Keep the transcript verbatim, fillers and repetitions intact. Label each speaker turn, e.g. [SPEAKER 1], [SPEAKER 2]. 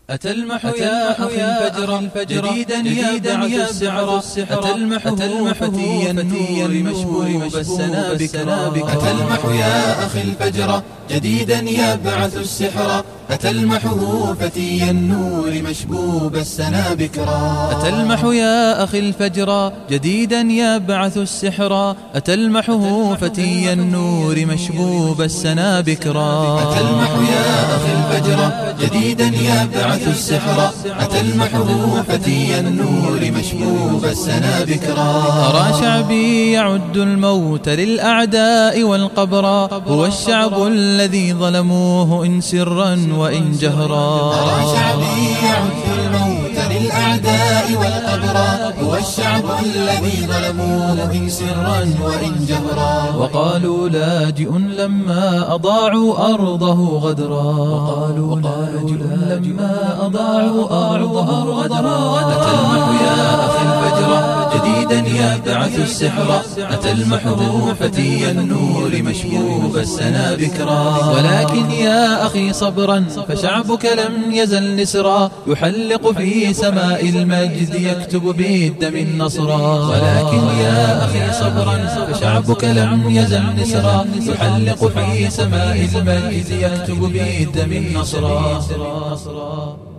[SPEAKER 1] أتلمح يا أخي الفجر جديدا يبعث السحر أتلمحه فتي النور مشبوب السنابك أتلمح يا أخي الفجر جديدا يبعث السحر أتلمحه فتي النور مشبوب السنابك
[SPEAKER 2] أتلمح يا أخي الفجر جديدا يبعث السحر أتلمحه فتي النور مشبوب السنابك
[SPEAKER 1] أتلمح يا أخي الفجر جديدا يبعث السحر أتلمحه فتي النور مشبوب السنابك
[SPEAKER 2] أرى شعبي يعد الموت للأعداء والقبر هو الشعب الذي ظلموه إن سرا وإن جهرا
[SPEAKER 1] أرى شعبي يعد الموت للأعداء والقبر هو الشعب الذي ظلموه إن سرا وإن جهرا
[SPEAKER 2] وقالوا لاجئ لما أضاعوا أرضه غدرا وقالوا لاجئ لما أضاعوا أرضه غدرا
[SPEAKER 1] أتلمح يا أخي الفجر جديدا يبعث السحر أتلمحه فتي النور مشبوب السنابك
[SPEAKER 2] ولكن يا أخي صبرا فشعبك لم يزل نسرا يحلق في سماء المجد يكتب بالدم النصرا
[SPEAKER 1] ولكن يا أخي صبرا
[SPEAKER 2] فشعبك لم يزل نسرا يحلق في سماء المجد يكتب بالدم النصرا